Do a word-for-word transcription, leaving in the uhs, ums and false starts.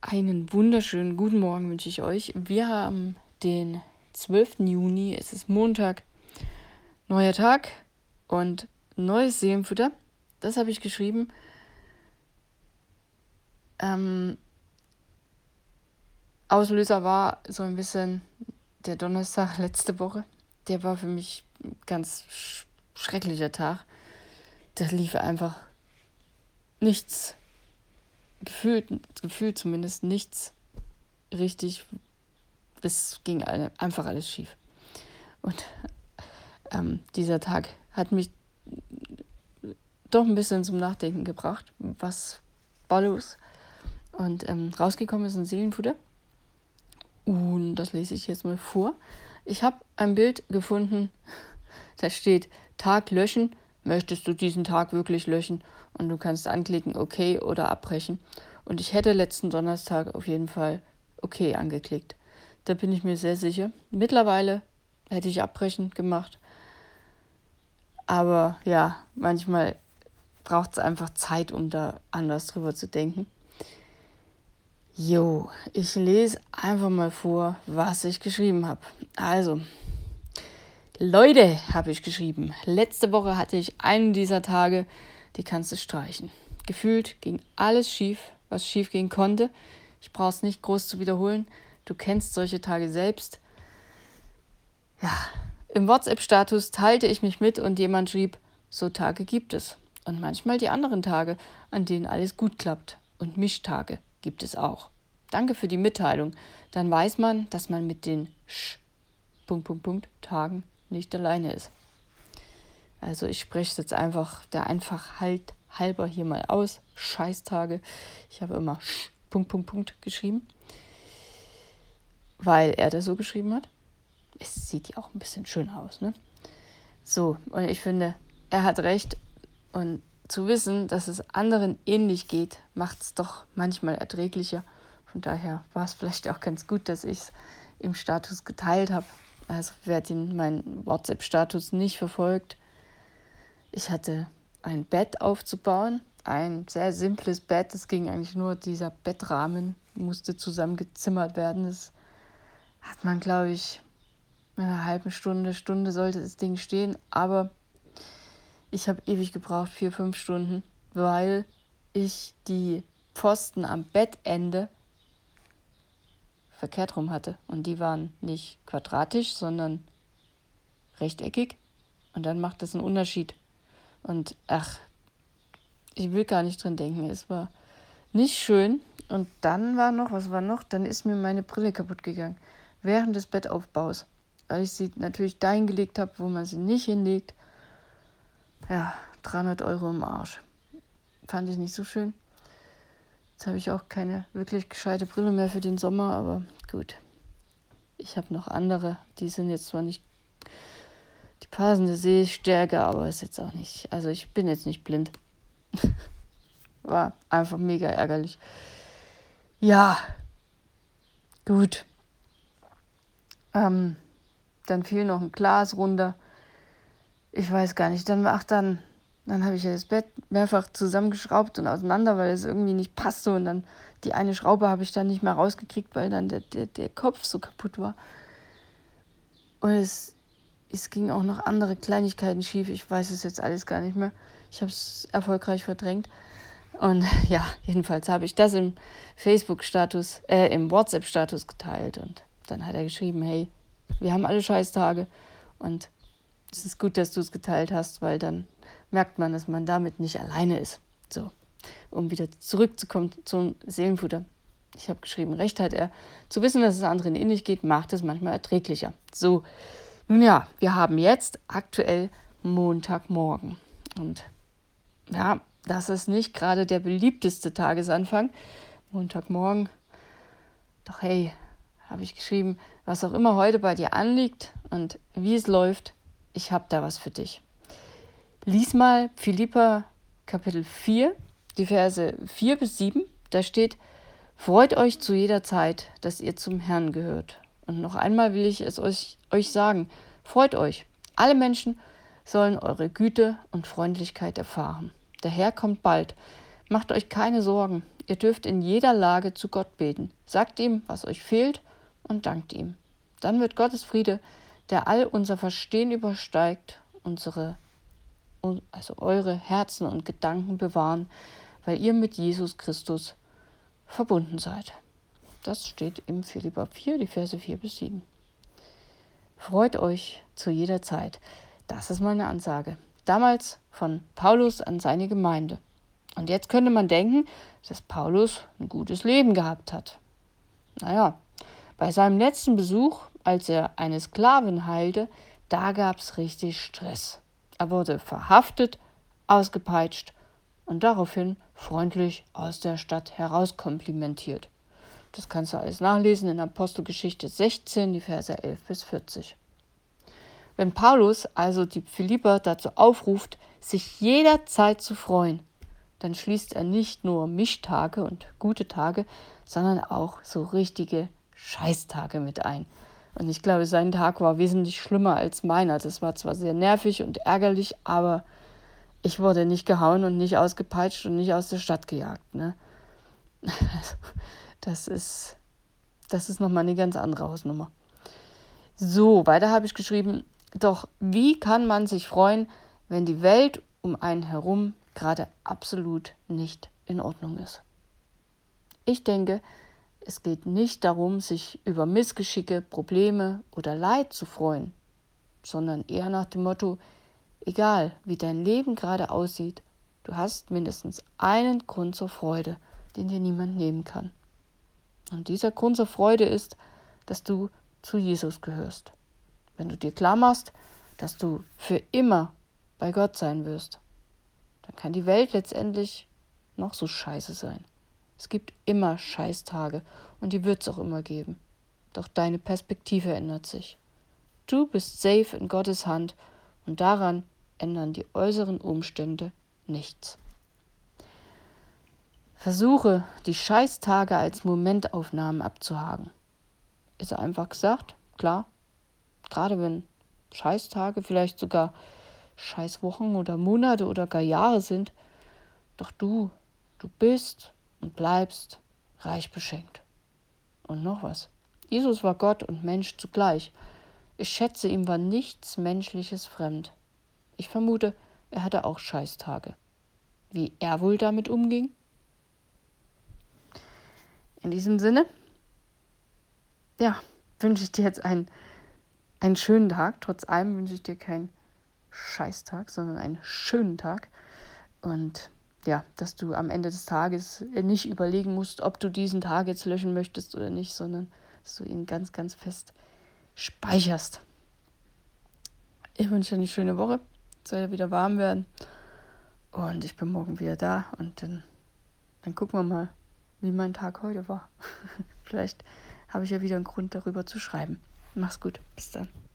Einen wunderschönen guten Morgen wünsche ich euch. Wir haben den zwölften Juni, es ist Montag, neuer Tag und neues Seelenfutter. Das habe ich geschrieben. Ähm, Auslöser war so ein bisschen der Donnerstag letzte Woche. Der war für mich ein ganz sch- schrecklicher Tag. Da lief einfach nichts, gefühlt, gefühlt zumindest nichts richtig. Es ging alle, einfach alles schief. Und ähm, dieser Tag hat mich doch ein bisschen zum Nachdenken gebracht. Was war los? Und ähm, rausgekommen ist ein Seelenfutter. Und das lese ich jetzt mal vor. Ich habe ein Bild gefunden, da steht Tag löschen. Möchtest du diesen Tag wirklich löschen? Und du kannst anklicken okay oder abbrechen. Und ich hätte letzten Donnerstag auf jeden Fall okay angeklickt. Da bin ich mir sehr sicher. Mittlerweile hätte ich abbrechen gemacht. Aber ja, manchmal braucht es einfach Zeit, um da anders drüber zu denken. Jo, ich lese einfach mal vor, was ich geschrieben habe. Also, Leute, habe ich geschrieben. Letzte Woche hatte ich einen dieser Tage, die kannst du streichen. Gefühlt ging alles schief, was schief gehen konnte. Ich brauche es nicht groß zu wiederholen. Du kennst solche Tage selbst. Ja, im WhatsApp-Status teilte ich mich mit und jemand schrieb, so Tage gibt es. Und manchmal die anderen Tage, an denen alles gut klappt. Und Mischtage gibt es auch. Danke für die Mitteilung. Dann weiß man, dass man mit den Sch, Punkt, Punkt, Punkt, Tagen nicht alleine ist. Also ich spreche es jetzt einfach der Einfachheit halber hier mal aus. Scheißtage. Ich habe immer Sch, Punkt, Punkt, Punkt geschrieben. Weil er das so geschrieben hat. Es sieht ja auch ein bisschen schön aus, ne? So, und ich finde, er hat recht. Und zu wissen, dass es anderen ähnlich geht, macht es doch manchmal erträglicher. Von daher war es vielleicht auch ganz gut, dass ich es im Status geteilt habe. Also wer den meinen WhatsApp-Status nicht verfolgt, ich hatte ein Bett aufzubauen, ein sehr simples Bett. Es ging eigentlich nur, dieser Bettrahmen musste zusammengezimmert werden. Das hat man, glaube ich, in einer halben Stunde, Stunde sollte das Ding stehen. Aber ich habe ewig gebraucht, vier, fünf Stunden, weil ich die Pfosten am Bettende verkehrt rum hatte. Und die waren nicht quadratisch, sondern rechteckig. Und dann macht das einen Unterschied. Und ach, ich will gar nicht dran denken. Es war nicht schön. Und dann war noch, was war noch? Dann ist mir meine Brille kaputt gegangen. Während des Bettaufbaus. Weil ich sie natürlich dahin gelegt habe, wo man sie nicht hinlegt. Ja, dreihundert Euro im Arsch. Fand ich nicht so schön. Jetzt habe ich auch keine wirklich gescheite Brille mehr für den Sommer, aber gut. Ich habe noch andere, die sind jetzt zwar nicht die passende Sehstärke, aber ist jetzt auch nicht, also ich bin jetzt nicht blind. War einfach mega ärgerlich. Ja, gut. Ähm, dann fiel noch ein Glas runter. Ich weiß gar nicht, dann, ach dann, dann habe ich ja das Bett mehrfach zusammengeschraubt und auseinander, weil es irgendwie nicht passte und dann die eine Schraube habe ich dann nicht mehr rausgekriegt, weil dann der, der, der Kopf so kaputt war. Und es, es ging auch noch andere Kleinigkeiten schief, ich weiß es jetzt alles gar nicht mehr. Ich habe es erfolgreich verdrängt. Und ja, jedenfalls habe ich das im Facebook-Status, äh, im WhatsApp-Status geteilt und dann hat er geschrieben, hey, wir haben alle Scheißtage und es ist gut, dass du es geteilt hast, weil dann merkt man, dass man damit nicht alleine ist. So, um wieder zurückzukommen zum Seelenfutter. Ich habe geschrieben, recht hat er. Zu wissen, dass es anderen ähnlich geht, macht es manchmal erträglicher. So, nun ja, wir haben jetzt aktuell Montagmorgen. Und ja, das ist nicht gerade der beliebteste Tagesanfang. Montagmorgen. Doch hey, habe ich geschrieben, was auch immer heute bei dir anliegt und wie es läuft, ich habe da was für dich. Lies mal Philipper Kapitel vier, die Verse vier bis sieben. Da steht, freut euch zu jeder Zeit, dass ihr zum Herrn gehört. Und noch einmal will ich es euch, euch sagen, freut euch. Alle Menschen sollen eure Güte und Freundlichkeit erfahren. Der Herr kommt bald. Macht euch keine Sorgen. ihr dürft in jeder Lage zu Gott beten. Sagt ihm, was euch fehlt und dankt ihm. Dann wird Gottes Friede, der all unser Verstehen übersteigt, unsere, also eure Herzen und Gedanken bewahren, weil ihr mit Jesus Christus verbunden seid. Das steht im Philipper vier, die Verse vier bis sieben. Freut euch zu jeder Zeit. Das ist meine Ansage. Damals von Paulus an seine Gemeinde. Und jetzt könnte man denken, dass Paulus ein gutes Leben gehabt hat. Naja, bei seinem letzten Besuch, als er eine Sklavin heilte, da gab es richtig Stress. Er wurde verhaftet, ausgepeitscht und daraufhin freundlich aus der Stadt herauskomplimentiert. Das kannst du alles nachlesen in Apostelgeschichte sechzehn, die Verse elf bis vierzig. Wenn Paulus also die Philipper dazu aufruft, sich jederzeit zu freuen, dann schließt er nicht nur Mischtage und gute Tage, sondern auch so richtige Scheißtage mit ein. Und ich glaube, sein Tag war wesentlich schlimmer als meiner. Das war zwar sehr nervig und ärgerlich, aber ich wurde nicht gehauen und nicht ausgepeitscht und nicht aus der Stadt gejagt. Ne? Das ist, das ist nochmal eine ganz andere Hausnummer. So, weiter habe ich geschrieben, doch wie kann man sich freuen, wenn die Welt um einen herum gerade absolut nicht in Ordnung ist? Ich denke, es geht nicht darum, sich über Missgeschicke, Probleme oder Leid zu freuen, sondern eher nach dem Motto, egal wie dein Leben gerade aussieht, du hast mindestens einen Grund zur Freude, den dir niemand nehmen kann. Und dieser Grund zur Freude ist, dass du zu Jesus gehörst. Wenn du dir klar machst, dass du für immer bei Gott sein wirst, dann kann die Welt letztendlich noch so scheiße sein. Es gibt immer Scheißtage und die wird es auch immer geben. Doch deine Perspektive ändert sich. Du bist safe in Gottes Hand und daran ändern die äußeren Umstände nichts. Versuche, die Scheißtage als Momentaufnahmen abzuhaken. Ist einfach gesagt, klar. Gerade wenn Scheißtage, vielleicht sogar Scheißwochen oder Monate oder gar Jahre sind. Doch du, du bist und bleibst reich beschenkt. Und noch was. Jesus war Gott und Mensch zugleich. Ich schätze, ihm war nichts Menschliches fremd. Ich vermute, er hatte auch Scheißtage. Wie er wohl damit umging? In diesem Sinne, ja, wünsche ich dir jetzt einen, einen schönen Tag. Trotz allem wünsche ich dir keinen Scheißtag, sondern einen schönen Tag. Und ja, dass du am Ende des Tages nicht überlegen musst, ob du diesen Tag jetzt löschen möchtest oder nicht, sondern dass du ihn ganz, ganz fest speicherst. Ich wünsche dir eine schöne Woche. Es soll ja wieder warm werden. Und ich bin morgen wieder da. Und dann, dann gucken wir mal, wie mein Tag heute war. Vielleicht habe ich ja wieder einen Grund, darüber zu schreiben. Mach's gut. Bis dann.